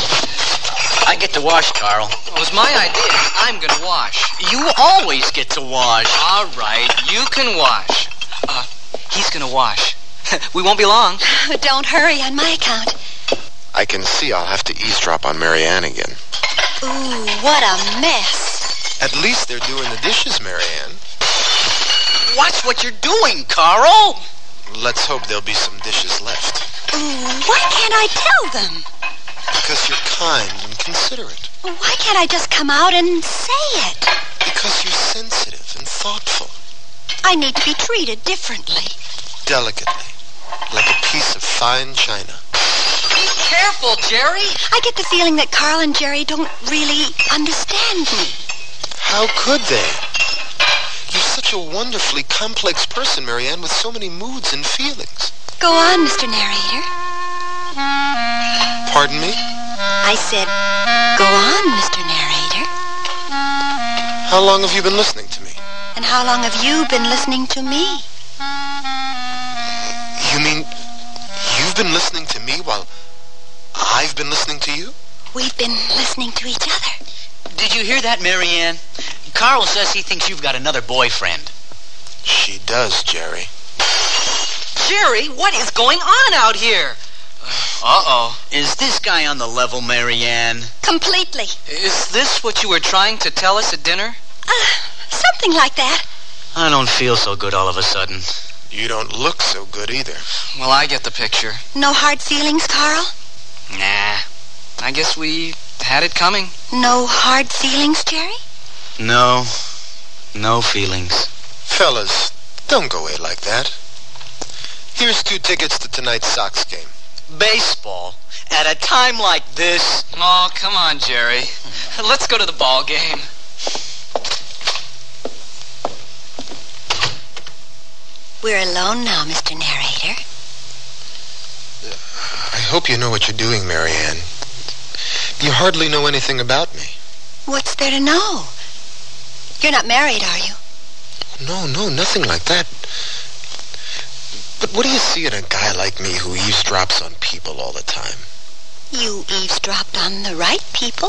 S3: I get to wash, Carl.
S4: It was my idea. I'm gonna wash.
S3: You always get to wash.
S4: All right, you can wash. Uh, he's gonna wash. We won't be long.
S10: Don't hurry on my account.
S12: I can see I'll have to eavesdrop on Marianne again.
S10: Ooh, what a mess.
S12: At least they're doing the dishes, Marianne.
S3: Watch what you're doing, Carl.
S12: Let's hope there'll be some dishes left.
S10: Ooh, why can't I tell them?
S12: Because you're kind and considerate.
S10: Why can't I just come out and say it?
S12: Because you're sensitive and thoughtful.
S10: I need to be treated differently.
S12: Delicately. Like a piece of fine china.
S4: Be careful, Jerry.
S10: I get the feeling that Carl and Jerry don't really understand me.
S12: How could they? You're such a wonderfully complex person, Marianne, with so many moods and feelings.
S10: Go on, Mister Narrator.
S12: Pardon me?
S10: I said, go on, Mister Narrator.
S12: How long have you been listening to me?
S10: And how long have you been listening to me?
S12: You mean you've been listening to me while I've been listening to you?
S10: We've been listening to each other.
S3: Did you hear that, Marianne? Carl says he thinks you've got another boyfriend.
S12: She does, Jerry.
S4: Jerry, what is going on out here? Uh-oh.
S3: Is this guy on the level, Marianne?
S10: Completely.
S4: Is this what you were trying to tell us at dinner?
S10: Uh, something like that.
S3: I don't feel so good all of a sudden.
S12: You don't look so good either.
S4: Well, I get the picture.
S10: No hard feelings, Carl?
S4: Nah. I guess we had it coming.
S10: No hard feelings, Jerry?
S3: No. No feelings.
S12: Fellas, don't go away like that. Here's two tickets to tonight's Sox game.
S3: Baseball? At a time like this?
S4: Oh, come on, Jerry. Let's go to the ball game.
S10: We're alone now, Mister Narrator.
S12: I hope you know what you're doing, Marianne. You hardly know anything about me.
S10: What's there to know? You're not married, are you?
S12: No, no, nothing like that. But what do you see in a guy like me who eavesdrops on people all the time?
S10: You eavesdropped on the right people.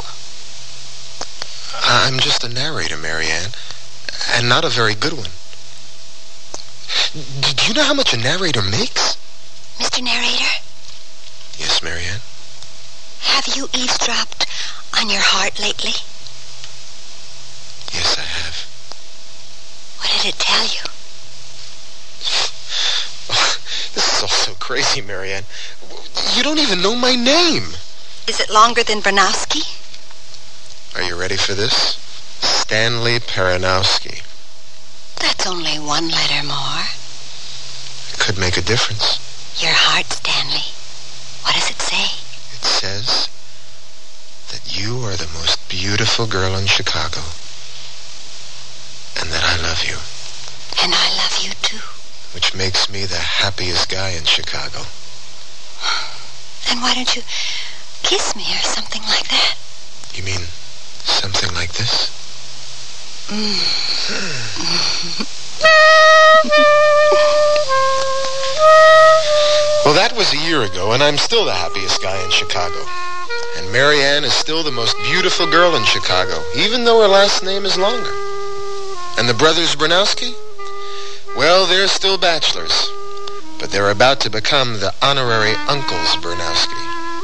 S12: I'm just a narrator, Marianne, and not a very good one. Do you know how much a narrator makes?
S10: Mister Narrator?
S12: Yes, Marianne?
S10: Have you eavesdropped on your heart lately?
S12: Yes, I have.
S10: What did it tell you?
S12: This is all so crazy, Marianne. You don't even know my name.
S10: Is it longer than Bronowski?
S12: Are you ready for this? Stanley Peronowski.
S10: That's only one letter more.
S12: It could make a difference.
S10: Your heart, Stanley. What does it say?
S12: It says that you are the most beautiful girl in Chicago. And that I love you.
S10: And I love you too.
S12: Which makes me the happiest guy in Chicago.
S10: Then why don't you kiss me or something like that?
S12: You mean something like this?
S10: Mm.
S12: Well, that was a year ago, and I'm still the happiest guy in Chicago. And Marianne is still the most beautiful girl in Chicago, even though her last name is longer. And the brothers Bronowski? Well, they're still bachelors, but they're about to become the honorary uncles Bronowski.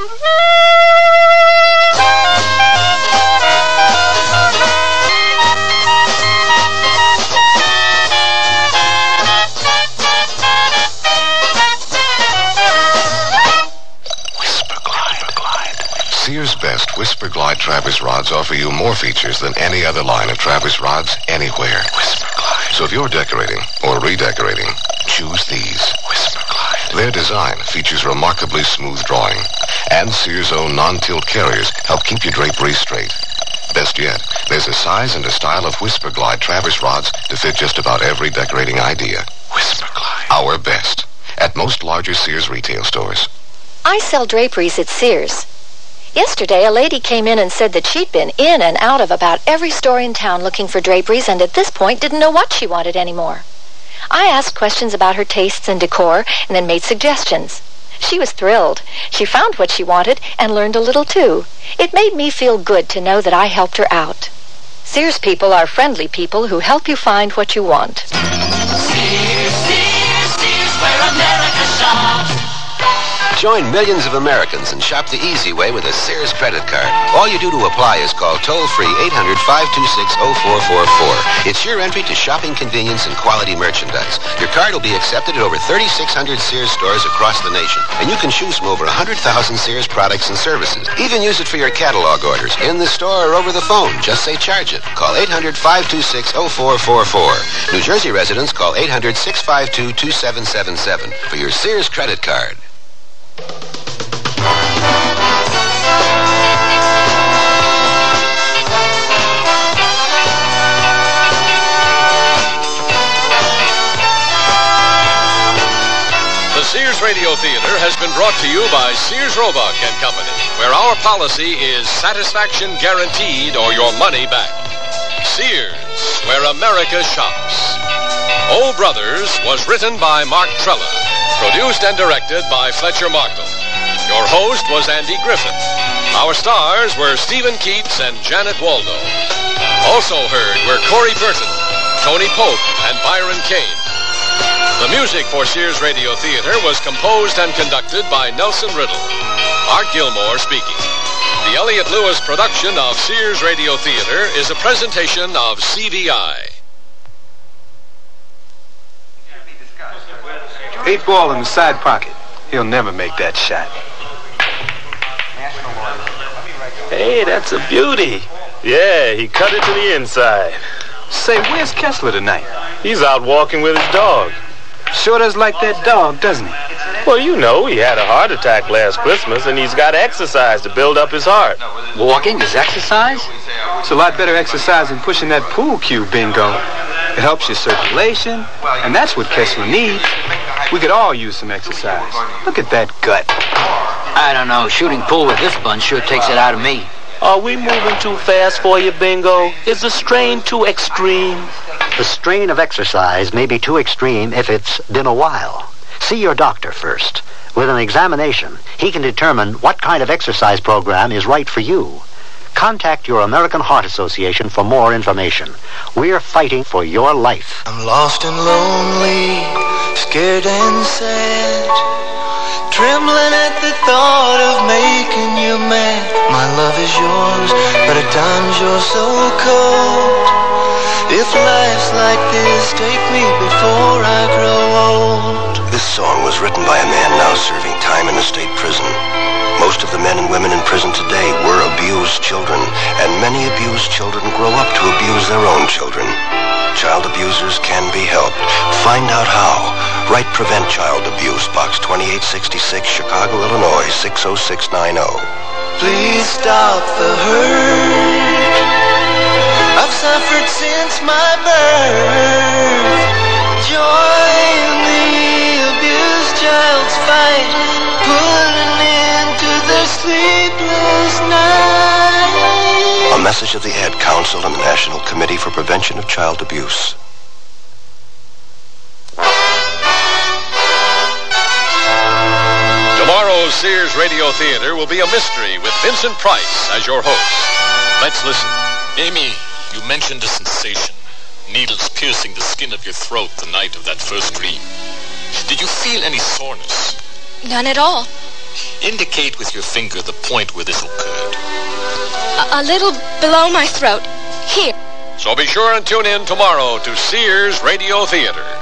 S20: Sears Best Whisper Glide Travis rods offer you more features than any other line of Travis rods anywhere. Whisper Glide. So if you're decorating or redecorating, choose these. Whisper Glide. Their design features remarkably smooth drawing, and Sears' own non-tilt carriers help keep your drapery straight. Best yet, there's a size and a style of Whisper Glide Travis rods to fit just about every decorating idea. Whisper Glide. Our best. At most larger Sears retail stores.
S14: I sell draperies at Sears. Yesterday, a lady came in and said that she'd been in and out of about every store in town looking for draperies and at this point didn't know what she wanted anymore. I asked questions about her tastes and decor and then made suggestions. She was thrilled. She found what she wanted and learned a little too. It made me feel good to know that I helped her out. Sears people are friendly people who help you find what you want.
S21: Sears, Sears, Sears, where America shops.
S22: Join millions of Americans and shop the easy way with a Sears credit card. All you do to apply is call toll-free eight hundred, five two six, oh four four four. It's your entry to shopping convenience and quality merchandise. Your card will be accepted at over thirty-six hundred Sears stores across the nation. And you can choose from over one hundred thousand Sears products and services. Even use it for your catalog orders, in the store or over the phone. Just say charge it. Call eight hundred, five two six, oh four four four. New Jersey residents call eight hundred, six five two, two seven seven seven for your Sears credit card.
S2: The Sears Radio Theater has been brought to you by Sears Roebuck and Company, where our policy is satisfaction guaranteed or your money back. Sears, where America shops. Oh Brothers was written by Mark Trella, produced and directed by Fletcher Markle. Your host was Andy Griffith. Our stars were Stephen Keats and Janet Waldo. Also heard were Corey Burton, Tony Pope, and Byron Kane. The music for Sears Radio Theater was composed and conducted by Nelson Riddle. Art Gilmore speaking. The Elliott Lewis production of Sears Radio Theater is a presentation of C V I.
S23: Eight ball in the side pocket. He'll never make that shot.
S24: Hey, that's a beauty. Yeah, he cut it to the inside.
S23: Say, where's Kessler tonight?
S24: He's out walking with his dog.
S23: Sure does like that dog, doesn't he?
S24: Well, you know, he had a heart attack last Christmas, and he's got exercise to build up his heart.
S23: Walking is exercise? It's a lot better exercise than pushing that pool cue, bingo. It helps your circulation, and that's what Kessler needs. We could all use some exercise. Look at that gut.
S25: I don't know. Shooting pool with this bunch sure takes it out of me.
S24: Are we moving too fast for you, Bingo? Is the strain too extreme?
S6: The strain of exercise may be too extreme if it's been a while. See your doctor first. With an examination, he can determine what kind of exercise program is right for you. Contact your American Heart Association for more information. We're fighting for your life.
S8: I'm lost and lonely, scared and sad, trembling at the thought of making you mad. My love is yours, but at times you're so cold. If life's like this, take me before I grow old.
S22: This song was written by a man now serving time in a state prison. Most of the men and women in prison today were abused children, and many abused children grow up to abuse their own children. Child abusers can be helped. Find out how. Write Prevent Child Abuse, Box twenty-eight sixty-six, Chicago, Illinois, six oh six nine oh.
S8: Please stop the hurt I've suffered since my birth. Join the abused child's fight, put an end to the sleepless night.
S22: A message of the Ad Council and the National Committee for Prevention of Child Abuse.
S2: Tomorrow's Sears Radio Theater will be a mystery with Vincent Price as your host. Let's listen.
S11: Amy, you mentioned a sensation. Needles piercing the skin of your throat the night of that first dream. Did you feel any soreness?
S15: None at all.
S11: Indicate with your finger the point where this occurred.
S15: A, a little below my throat. Here.
S2: So be sure and tune in tomorrow to Sears Radio Theater.